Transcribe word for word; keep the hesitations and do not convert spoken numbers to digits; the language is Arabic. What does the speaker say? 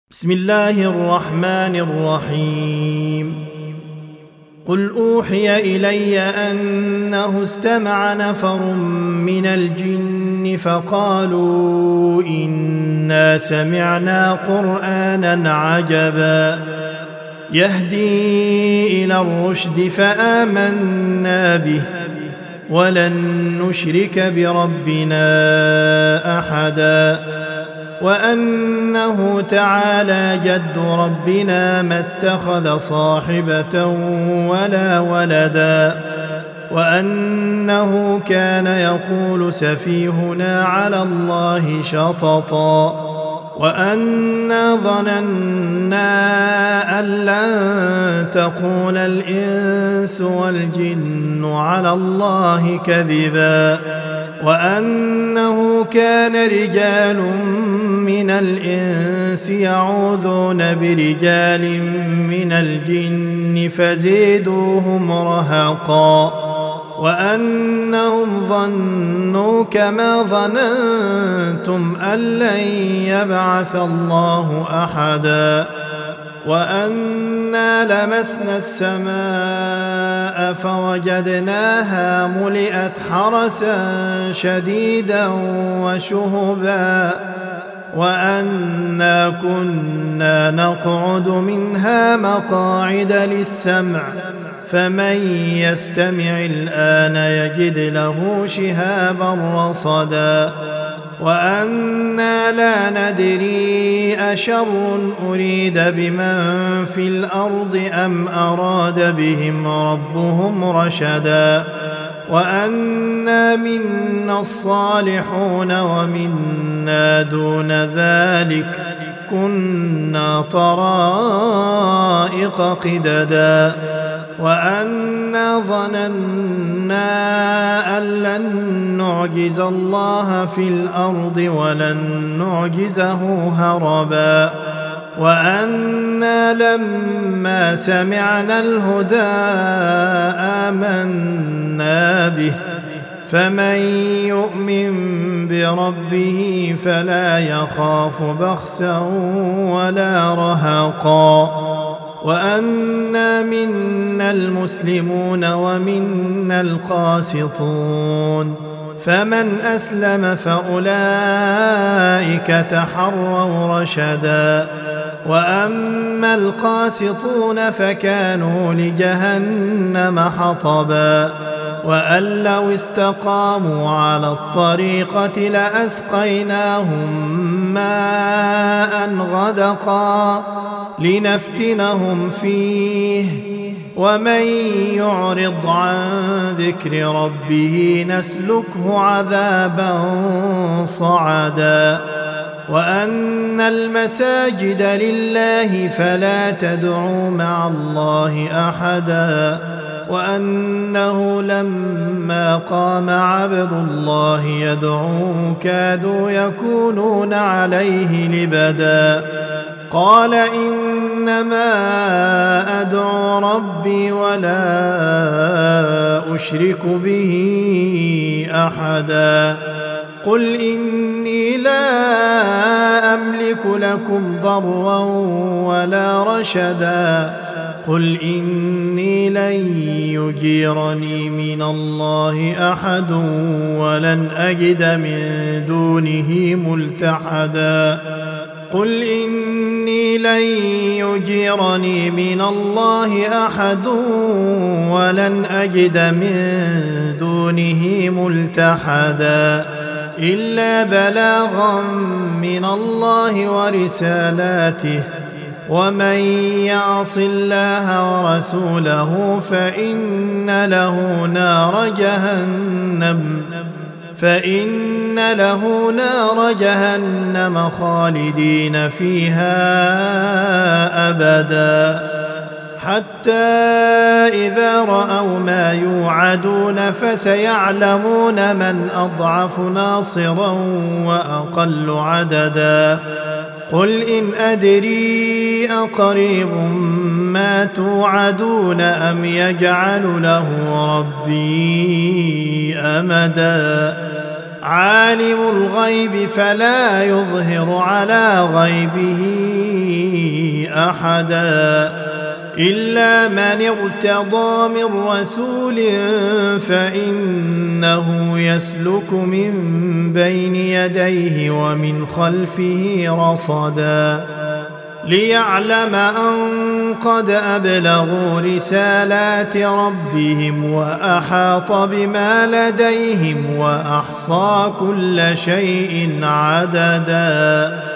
بسم الله الرحمن الرحيم قل أوحي إلي أنه استمع نفر من الجن فقالوا إنا سمعنا قرآنا عجبا يهدي إلى الرشد فآمنا به ولن نشرك بربنا أحدا وأنه تعالى جد ربنا ما اتخذ صاحبة ولا ولدا وأنه كان يقول سفيهنا على الله شططا وأنا ظننا أن لن تقول الإنس والجن على الله كذبا وأنه كان رجال من الإنس يعوذون برجال من الجن فزيدوهم رهقا وأنهم ظنوا كما ظننتم أن لن يبعث الله أحدا وأنا لمسنا السماء فوجدناها ملئت حرسا شديدا وشهبا وأنا كنا نقعد منها مقاعد للسمع فمن يستمع الآن يجد له شهابا رصدا وأنا لا ندري أشر أريد بمن في الأرض أم أراد بهم ربهم رشدا وأنا منا الصالحون ومنا دون ذلك كنا طرائق قددا وأنا ظننا أن لن نعجز الله في الأرض ولن نعجزه هربا وأنا لما سمعنا الهدى آمنا به فمن يؤمن بربه فلا يخاف بخسا ولا رهقا وأنا منا المسلمون ومنا القاسطون فمن أسلم فأولئك تحروا رشدا وأما القاسطون فكانوا لجهنم حطبا وأن لو استقاموا على الطريقة لأسقيناهم ماء غدقا لنفتنهم فيه ومن يعرض عن ذكر ربه نسلكه عذابا صعدا وأن المساجد لله فلا تدعوا مع الله أحدا وأنه لما قام عبد الله يدعوه كادوا يكونون عليه لبدا قال إنما أدعو ربي ولا أشرك به أحدا قل إني لا أملك لكم ضرا ولا رشدا قل إني لن يجيرني من الله أحد ولن أجد من دونه ملتحدا قل إني لن يجيرني من الله أحد ولن أجد من دونه ملتحدا إلا بلاغا من الله ورسالاته ومن يعص الله ورسوله فإن له نار جهنم فإن له نار جهنم خالدين فيها أبدا حتى إذا رأوا ما يوعدون فسيعلمون من أضعف ناصرا وأقل عددا قل إن أدري أقريب ما توعدون أم يجعل له ربي أمدا عالم الغيب فلا يظهر على غيبه أحدا إلا من ارتضى من رسول فإنه يسلك من بين يديه ومن خلفه رصدا ليعلم أن قد أبلغوا رسالات ربهم وأحاط بما لديهم وأحصى كل شيء عددا.